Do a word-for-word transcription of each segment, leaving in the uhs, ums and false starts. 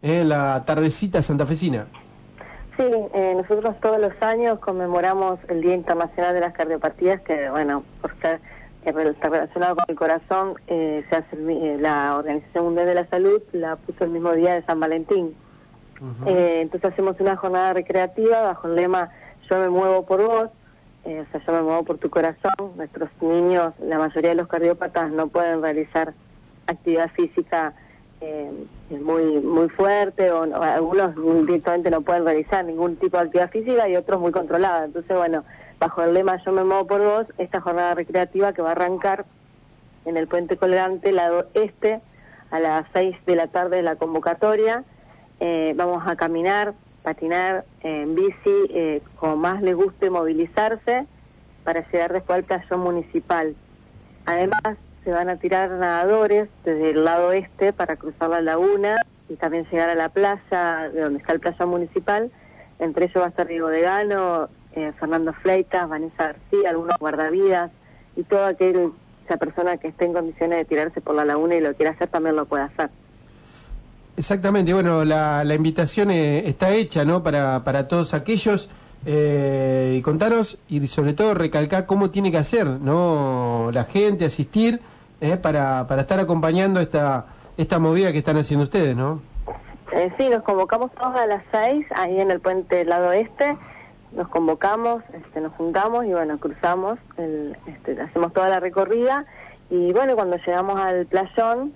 eh, la tardecita santafesina. Sí, eh, nosotros todos los años conmemoramos el Día Internacional de las Cardiopatías, que bueno, por ser está relacionado con el corazón, eh, se hace el, eh, la Organización Mundial de la Salud la puso el mismo día de San Valentín. Uh-huh. eh, entonces hacemos una jornada recreativa bajo el lema Yo me muevo por vos, eh, o sea, yo me muevo por tu corazón. Nuestros niños, la mayoría de los cardiópatas no pueden realizar actividad física eh, muy muy fuerte, o, o algunos directamente no pueden realizar ningún tipo de actividad física y otros muy controlada. Entonces, bueno, bajo el lema Yo me muevo por vos, esta jornada recreativa que va a arrancar en el Puente Colgante, lado este, a las seis de la tarde de la convocatoria. Eh, vamos a caminar, patinar eh, en bici, eh, como más les guste movilizarse, para llegar después al playón municipal. Además, se van a tirar nadadores desde el lado este para cruzar la laguna y también llegar a la playa, de donde está el playón municipal. Entre ellos va a estar Diego Degano, eh, Fernando Fleitas, Vanessa García, algunos guardavidas, y toda aquella persona que esté en condiciones de tirarse por la laguna y lo quiera hacer también lo puede hacer. Exactamente, bueno, la, la invitación eh, está hecha, ¿no?, para, para todos aquellos, eh, y contaros, y sobre todo recalcar cómo tiene que hacer, ¿no?, la gente, asistir, eh, para, para estar acompañando esta, esta movida que están haciendo ustedes, ¿no? Eh, sí, nos convocamos todos a las seis, ahí en el puente del lado este, nos convocamos, este, nos juntamos y bueno, cruzamos, el, este, hacemos toda la recorrida, y bueno, cuando llegamos al playón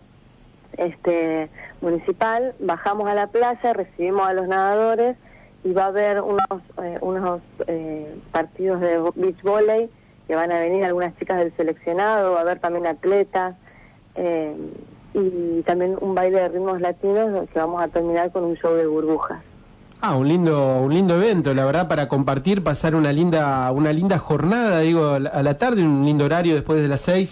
este municipal, bajamos a la playa, recibimos a los nadadores y va a haber unos eh, unos eh, partidos de beach volley que van a venir algunas chicas del seleccionado, va a haber también atletas eh, y también un baile de ritmos latinos que vamos a terminar con un show de burbujas. Ah, un lindo un lindo evento, la verdad, para compartir, pasar una linda una linda jornada, digo, a la tarde, un lindo horario después de las seis.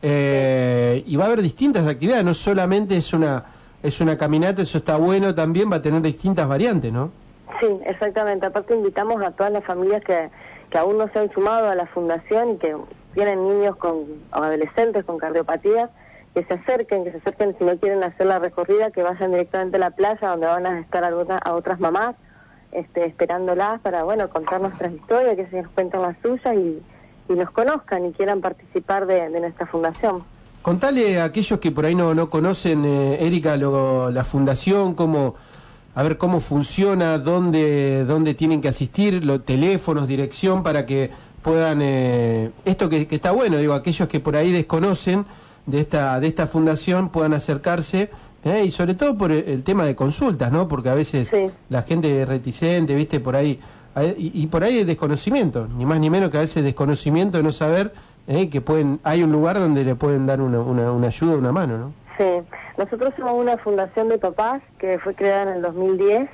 Eh, y va a haber distintas actividades, no solamente es una es una caminata, eso está bueno, también va a tener distintas variantes, ¿no? Sí, exactamente. Aparte invitamos a todas las familias que, que aún no se han sumado a la fundación y que tienen niños con o adolescentes con cardiopatías, que se acerquen, que se acerquen si no quieren hacer la recorrida, que vayan directamente a la playa donde van a estar alguna, a otras mamás este, esperándolas para, bueno, contar nuestras historias, que se nos cuenten las suyas y y nos conozcan y quieran participar de, de nuestra fundación. Contale a aquellos que por ahí no, no conocen, eh, Erika, lo, la fundación, cómo, a ver cómo funciona, dónde, dónde tienen que asistir, los teléfonos, dirección, para que puedan, eh, esto que, que está bueno, digo, aquellos que por ahí desconocen de esta, de esta fundación puedan acercarse, eh, y sobre todo por el, el tema de consultas, ¿no? Porque a veces sí, la gente es reticente, viste, por ahí. Y, y por ahí es desconocimiento, ni más ni menos que a veces desconocimiento de no saber eh, que pueden hay un lugar donde le pueden dar una, una, una ayuda, una mano, ¿no? Sí, nosotros somos una fundación de papás que fue creada en el dos mil diez,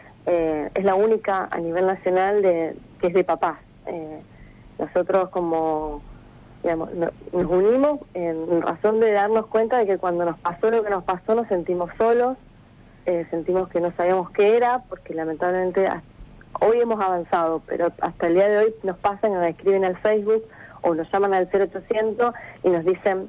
eh, es la única a nivel nacional de que es de papás. Eh, nosotros como, digamos, no, nos unimos en razón de darnos cuenta de que cuando nos pasó lo que nos pasó nos sentimos solos, eh, sentimos que no sabíamos qué era, porque lamentablemente hasta hoy hemos avanzado, pero hasta el día de hoy nos pasan, nos escriben al Facebook o nos llaman al cero ochocientos y nos dicen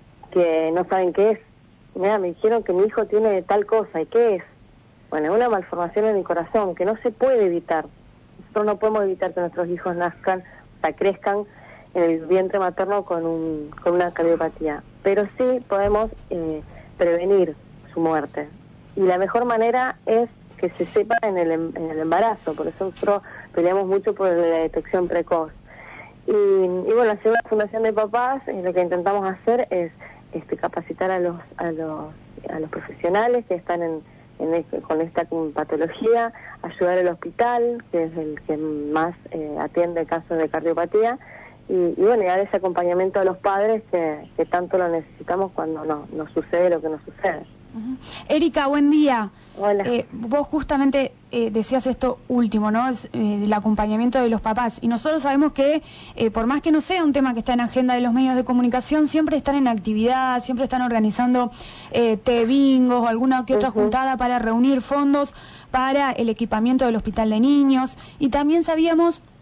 que no saben qué es. Mira, me dijeron que mi hijo tiene tal cosa, ¿y qué es? Bueno, es una malformación en el corazón que no se puede evitar. Nosotros no podemos evitar que nuestros hijos nazcan, o sea, crezcan en el vientre materno con, un, con una cardiopatía, pero sí podemos eh, prevenir su muerte. Y la mejor manera es que se sepa en el, en el embarazo, por eso nosotros peleamos mucho por la detección precoz. Y, y bueno, hacer una fundación de papás, eh, lo que intentamos hacer es este, capacitar a los, a los a los profesionales que están en, en este, con esta patología, ayudar al hospital, que es el que más eh, atiende casos de cardiopatía, y, y bueno, y dar ese acompañamiento a los padres que, que tanto lo necesitamos cuando no, nos sucede lo que nos sucede. Uh-huh. Erika, buen día. Hola. Eh, vos justamente eh, decías esto último, ¿no? Es, eh, el acompañamiento de los papás. Y nosotros sabemos que, eh, por más que no sea un tema que está en agenda de los medios de comunicación, siempre están en actividad, siempre están organizando eh, té bingos o alguna que otra uh-huh. juntada para reunir fondos para el equipamiento del hospital de niños. Y también sabíamos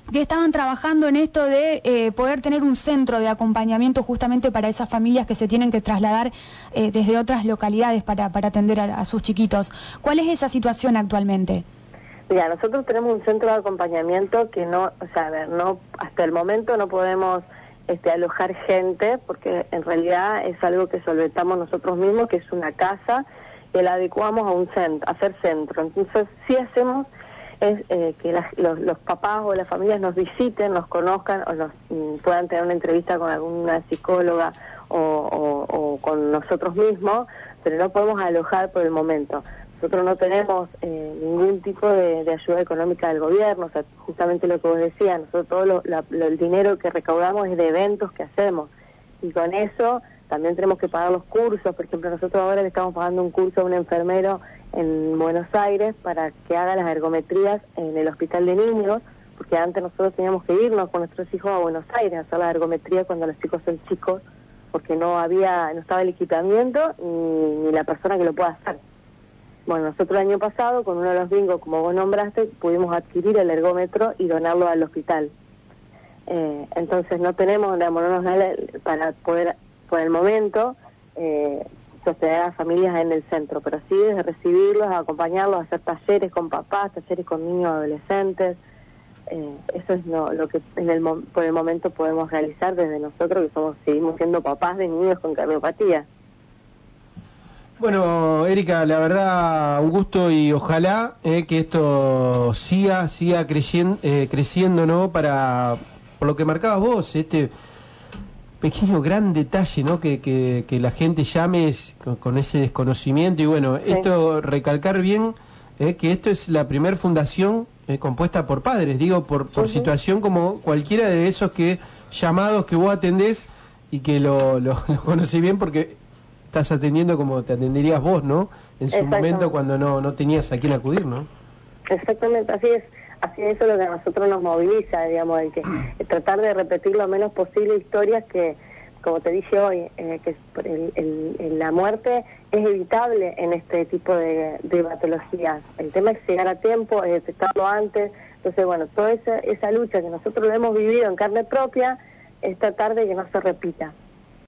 que estaban trabajando en esto de eh, poder tener un centro de acompañamiento justamente para esas familias que se tienen que trasladar eh, desde otras localidades para, para atender a, a sus chiquitos. ¿Cuál es esa situación actualmente? Mira, nosotros tenemos un centro de acompañamiento que no, o sea, a ver, no, hasta el momento no podemos este, alojar gente, porque en realidad es algo que solventamos nosotros mismos, que es una casa, y la adecuamos a un centro, a hacer centro. Entonces, sí hacemos es eh, que las, los, los papás o las familias nos visiten, nos conozcan o nos mm, puedan tener una entrevista con alguna psicóloga o, o, o con nosotros mismos, pero no podemos alojar por el momento. Nosotros no tenemos eh, ningún tipo de, de ayuda económica del gobierno, o sea, justamente lo que vos decías, nosotros todo lo, la, lo, el dinero que recaudamos es de eventos que hacemos, y con eso también tenemos que pagar los cursos. Por ejemplo, nosotros ahora le estamos pagando un curso a un enfermero en Buenos Aires para que haga las ergometrías en el hospital de niños, porque antes nosotros teníamos que irnos con nuestros hijos a Buenos Aires a hacer la ergometría cuando los chicos son chicos, porque no había, no estaba el equipamiento ni, ni la persona que lo pueda hacer. Bueno, nosotros el año pasado, con uno de los bingos, como vos nombraste, pudimos adquirir el ergómetro y donarlo al hospital. Eh, entonces no tenemos, digamos, no nos da para poder, por el momento, eh, sostener a familias en el centro, pero sí desde recibirlos, acompañarlos, hacer talleres con papás, talleres con niños adolescentes. Eh, eso es lo, lo que en el, por el momento podemos realizar desde nosotros, que somos seguimos siendo papás de niños con cardiopatía. Bueno, Erika, la verdad, un gusto y ojalá eh, que esto siga, siga creciendo, eh, creciendo, ¿no? Para, por lo que marcabas vos, este pequeño gran detalle, ¿no? Que, que, que la gente llame con, con ese desconocimiento. Y bueno, sí. Esto, recalcar bien eh, que esto es la primer fundación eh, compuesta por padres, digo, por, por uh-huh. situación como cualquiera de esos que llamados que vos atendés y que lo, lo, lo conocés bien porque estás atendiendo como te atenderías vos, ¿no? En su momento cuando no, no tenías a quién acudir, ¿no? Exactamente, así es. Así es, eso es lo que a nosotros nos moviliza, digamos, el que el tratar de repetir lo menos posible historias que, como te dije hoy, eh, que el, el, el, la muerte es evitable en este tipo de, de patologías. El tema es llegar a tiempo, es detectarlo antes. Entonces, bueno, toda esa, esa lucha que nosotros lo hemos vivido en carne propia es tratar de que no se repita.